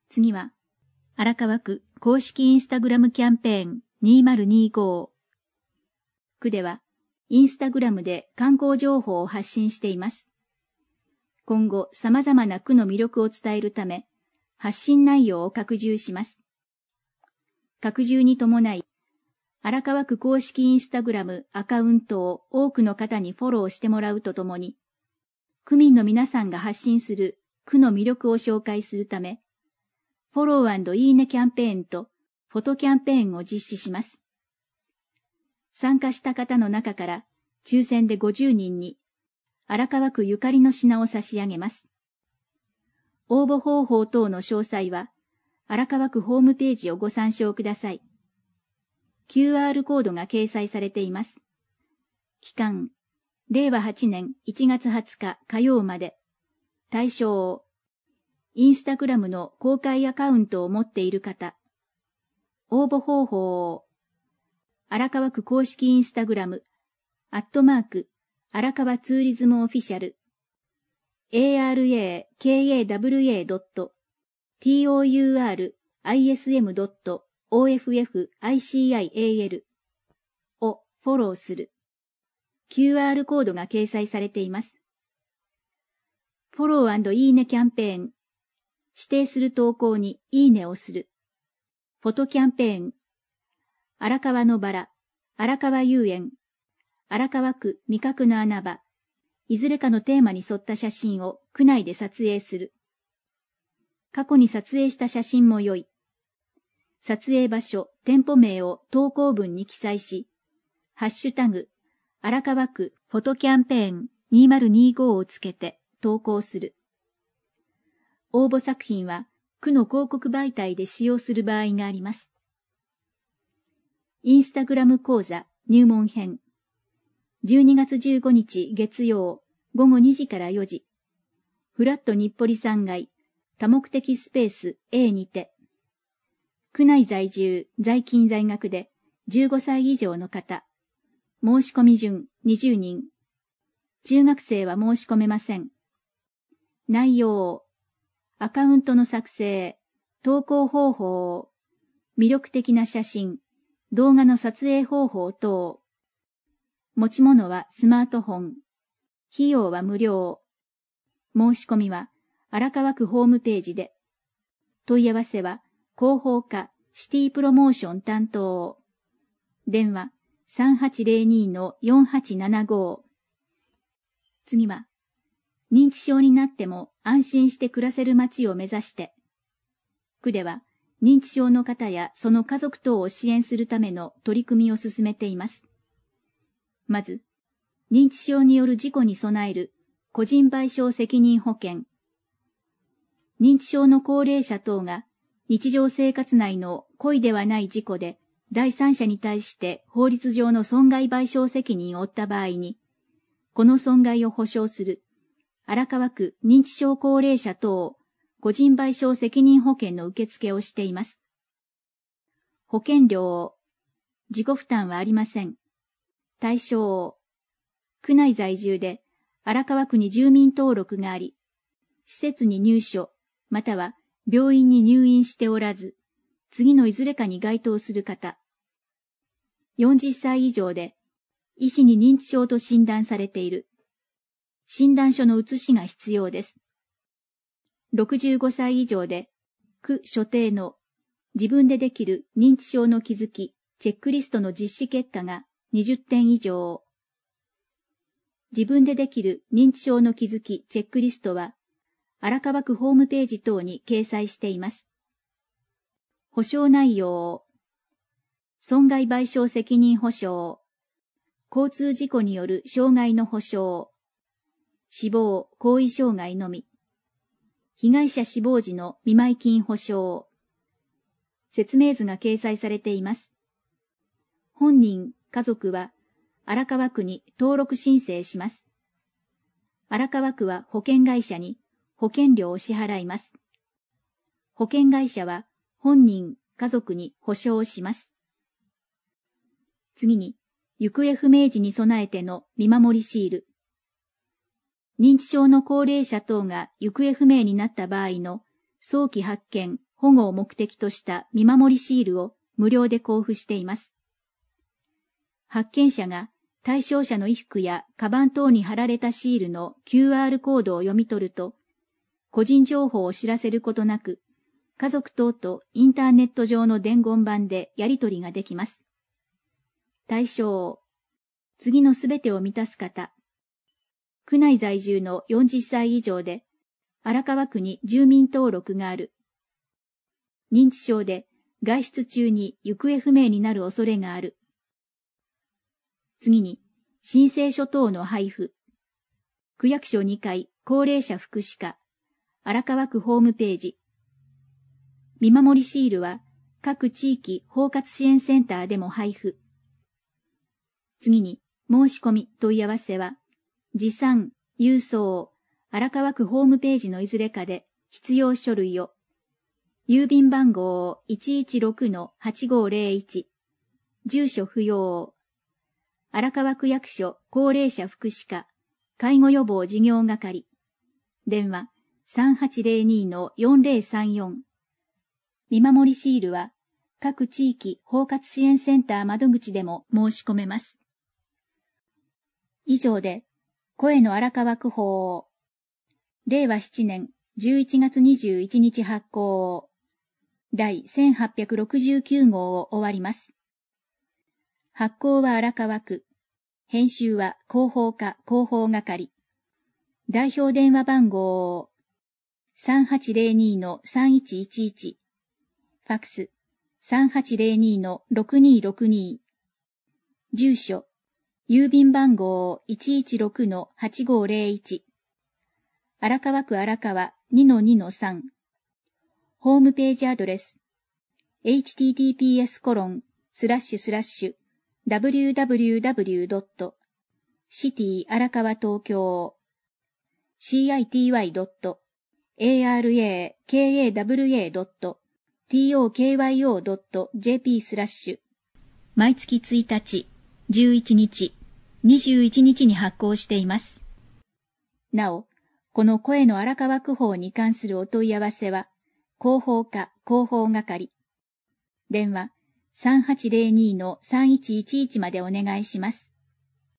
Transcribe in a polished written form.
次は、荒川区公式インスタグラムキャンペーン2025。区では、インスタグラムで観光情報を発信しています。今後、様々な区の魅力を伝えるため、発信内容を拡充します。拡充に伴い、荒川区公式インスタグラムアカウントを多くの方にフォローしてもらうとともに、区民の皆さんが発信する区の魅力を紹介するため、フォロー&いいねキャンペーンとフォトキャンペーンを実施します。参加した方の中から抽選で50人に荒川区ゆかりの品を差し上げます。応募方法等の詳細は荒川区ホームページをご参照ください。QR コードが掲載されています。期間、令和8年1月20日火曜まで。対象、インスタグラムの公開アカウントを持っている方。応募方法、荒川区公式インスタグラム、@荒川ツーリズムオフィシャル、arakwatour.ism.official をフォローする。QR コードが掲載されています。フォロー&いいねキャンペーン。指定する投稿にいいねをする。フォトキャンペーン。荒川のバラ、荒川遊園、荒川区味覚の穴場、いずれかのテーマに沿った写真を区内で撮影する。過去に撮影した写真も良い。撮影場所、店舗名を投稿文に記載し、ハッシュタグ、荒川区フォトキャンペーン2025をつけて投稿する。応募作品は区の広告媒体で使用する場合があります。インスタグラム講座入門編。12月15日月曜午後2時から4時。フラット日暮里3階多目的スペース A にて。区内在住、在勤在学で15歳以上の方。申し込み順20人。中学生は申し込めません。内容、アカウントの作成、投稿方法、魅力的な写真、動画の撮影方法等。持ち物はスマートフォン。費用は無料。申し込みは荒川区ホームページで。問い合わせは広報課シティプロモーション担当。電話3802-4875。次は、認知症になっても安心して暮らせる街を目指して。区では、認知症の方やその家族等を支援するための取り組みを進めています。まず、認知症による事故に備える個人賠償責任保険。認知症の高齢者等が日常生活内の故意ではない事故で第三者に対して法律上の損害賠償責任を負った場合に、この損害を補償する荒川区認知症高齢者等個人賠償責任保険の受付をしています。保険料、自己負担はありません。対象、区内在住で荒川区に住民登録があり、施設に入所、または病院に入院しておらず、次のいずれかに該当する方。40歳以上で、医師に認知症と診断されている。診断書の写しが必要です。65歳以上で、区所定の自分でできる認知症の気づき、チェックリストの実施結果が20点以上。自分でできる認知症の気づき、チェックリストは、荒川区ホームページ等に掲載しています。保証内容、損害賠償責任保証、交通事故による傷害の保証、死亡、行為障害のみ、被害者死亡時の見舞金保証、説明図が掲載されています。本人、家族は荒川区に登録申請します。荒川区は保険会社に保険料を支払います。保険会社は本人、家族に保証をします。次に、行方不明時に備えての見守りシール。認知症の高齢者等が行方不明になった場合の早期発見、 保護を目的とした見守りシールを無料で交付しています。発見者が対象者の衣服やカバン等に貼られたシールの QR コードを読み取ると、個人情報を知らせることなく、家族等とインターネット上の伝言板でやり取りができます。対象、次のすべてを満たす方。区内在住の40歳以上で、荒川区に住民登録がある。認知症で外出中に行方不明になる恐れがある。次に、申請書等の配布。区役所2階高齢者福祉課、荒川区ホームページ。見守りシールは各地域包括支援センターでも配布。次に、申し込み問い合わせは、持参、郵送、荒川区ホームページのいずれかで必要書類を、郵便番号 116-8501、住所不要、荒川区役所高齢者福祉課、介護予防事業係、電話 3802-4034。見守りシールは、各地域包括支援センター窓口でも申し込めます。以上で、声の荒川区法、令和7年11月21日発行、第1869号を終わります。発行は荒川区、編集は広報課広報係、代表電話番号 3802-3111、ファックス 3802-6262、住所、郵便番号 116-8501、荒川区荒川 2-2-3、ホームページアドレス、https://www.city 荒川東京 city.arakawa.tokyo.jp/ 毎月1日、11日、21日に発行しています。なお、この声の荒川区法に関するお問い合わせは、広報課広報係、電話 3802-3111 までお願いします。